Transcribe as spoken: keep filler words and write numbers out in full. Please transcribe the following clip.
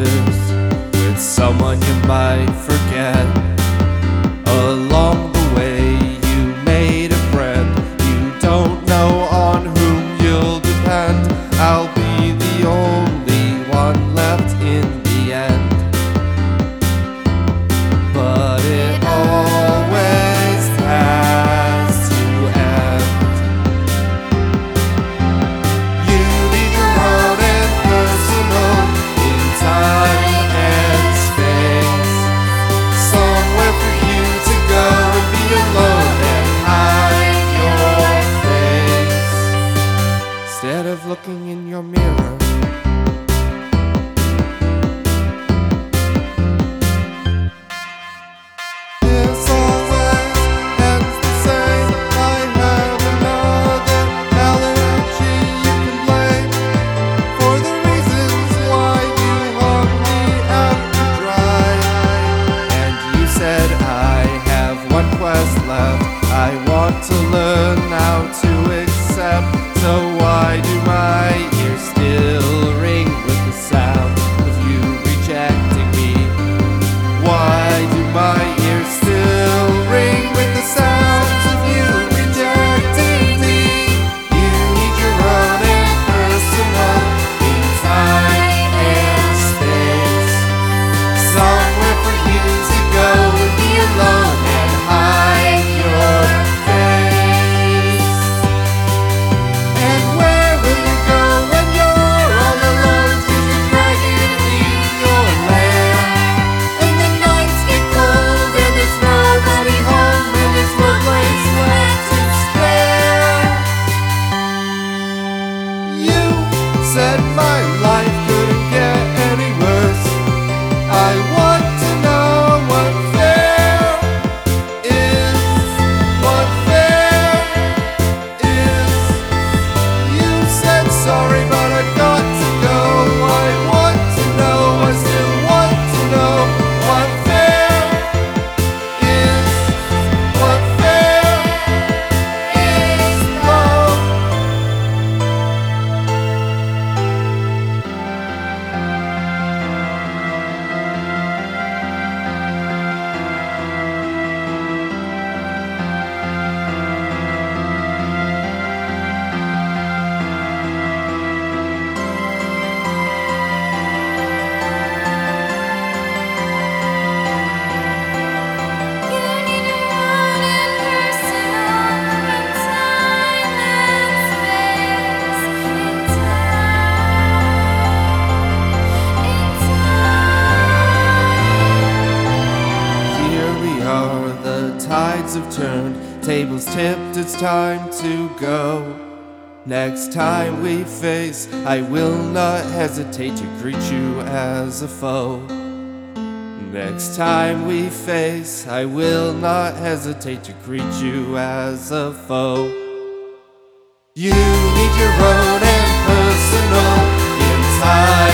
kilometers with someone you might forget. Along the way you made a friend. You don't know on whom you'll depend. I'll be the only one left in the end. But it always has to end. You need your own and personal in time and space. Somewhere for you to go and be alone and hide your face. Instead of looking in your mirror, this always ends the same. I have another allergy you can blame for the reasons why you hung me out to dry. And you said I have one quest left. I want to learn how to accept. So why do my ears still ring with the sound of you rejecting me? Why do my ears still ring with the sounds of you rejecting me? You need your own and personal in time and space. Somewhere for you to go and be alone and hide your face. And where will you go when you're all alone? Did you drag it in your lair? And the nights get cold and there's nobody home and there's no place left to spare. You said my life couldn't get any worse. I want to know what fair is, what fair is. You said sorry, but I got to go. I want to know, I still want to know what fair is, what fair is love. Here we are, the tides have turned, tables tipped, it's time to go. Next time we face, I will not hesitate to greet you as a foe. Next time we face, I will not hesitate to greet you as a foe. You need your own and personal in time